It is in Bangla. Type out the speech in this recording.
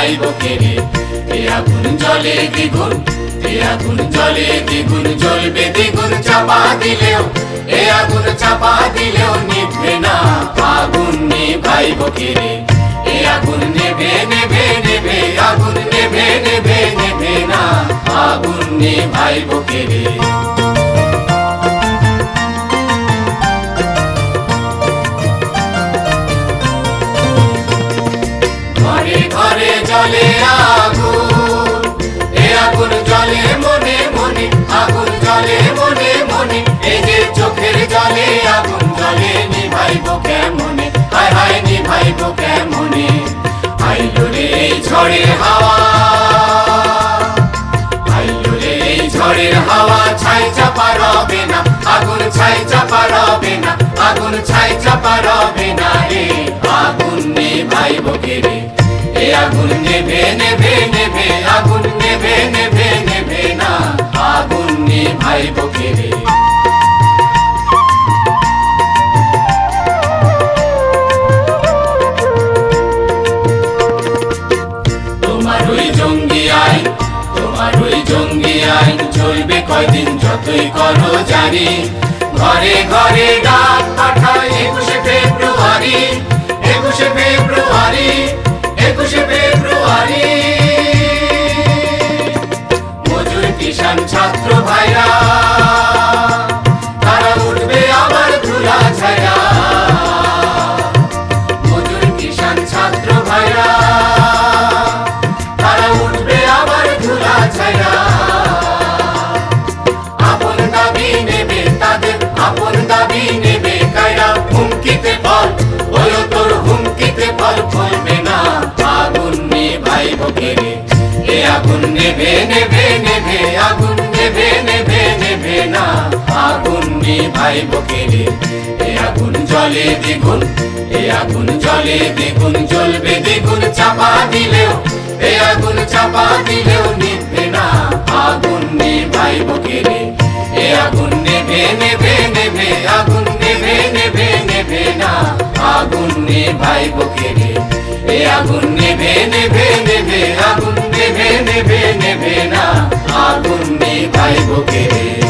ভাইব কেড়ে। এ আগুন জ্বলে দ্বিগুণ, এ আগুন জ্বলে দ্বিগুণ, জ্বলবে দ্বিগুণ চাপা দিলেও, এ আগুন চাপা দিলেও নিভবে না, আগুন নিভাইব কেড়ে। এ আগুন নেভে নেভে নেভে, আগুন নেভে নেভে নেভে না, আগুন নিভাইব কেড়ে। ঘরে ঘরে জ্বলে আগুন, এ আগুন জ্বলে মনে মনে, আগুন জ্বলে মনে মনে, এই যে চোখের জলে আগুন জ্বলে, নিভাইব কেমনে, হায় হায় নিভাইব কেমনে। আইলো রে এই ঝড়ের হাওয়া, আইলো রে এই ঝড়ের হাওয়া, ছাই চাপা রবে না, আগুন ছাই চাপা রবে না, আগুন ছাই চাপা রবে না রে, আগুন নিভাইব কেড়ে। এ আগুন নেভে নেভে নেভে, আগুন নেভে নেভে নেভে না, আগুন নিভাইব কেড়ে। তোমার ওই জঙ্গি আইন, তোমার ওই জঙ্গি আইন চলবে কয়দিন যতই করো জারি। ঘরে ঘরে ডাক পাঠায় 21শে ফেব্রুয়ারি, 21শে ফেব্রুয়ারি, 21শে ফেব্রুয়ারি। মজুর কিষান ছাত্র ভাইরা, তারা উঠবে আবার ধুলা ছায়া। মজুর কিষান ছাত্র ভাইরা, তারা উঠবে আবার ধুলা ছায়া। আপন দাবি নেবে তাদের, আপন দাবি নেবে কায়রা, হুমকিতে ফল, ওই তোর হুমকিতে ফল ফলবে না, আগুন নিভাইব কেড়ে। এ আগুন নেভে নেভে নেভে, আগুন নেভে নেভে নেভে না, আগুন নিভাইব কেড়ে। এ আগুন জ্বলে দ্বিগুণ, এ আগুন জ্বলে দ্বিগুণ, জ্বলবে দ্বিগুণ চাপা দিলেও, এ আগুন চাপা দিলেও নিভবে না, আগুন নিভাইব কেড়ে। এ আগুন নেভে নেভে নেভে, আগুন নেভে নেভে নেভে না, আগুন নিভাইব কেড়ে। এ আগুন নেভে নেভে নেভে, আগুন নেভে নেভে নেভে না, আগুন নিভাইব কেড়ে।